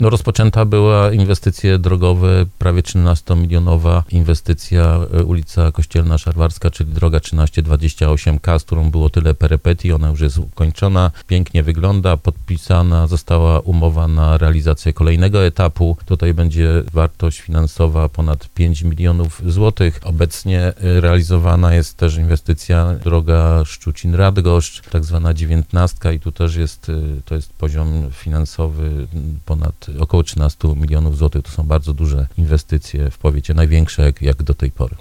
No, rozpoczęta była inwestycje drogowe, prawie 13-milionowa inwestycja ulica Kościelna Szarwarska, czyli droga 1328K, z którą było tyle perypetii. Ona już jest ukończona, pięknie wygląda, podpisana została umowa na realizację kolejnego etapu. Tutaj będzie wartość finansowa ponad 5 milionów złotych. Obecnie realizowana jest też inwestycja droga Szczucin-Radgoszcz, tak zwana 19 i tu też to jest poziom finansowy ponad około 13 milionów złotych. To są bardzo duże inwestycje w powiecie, największe jak do tej pory.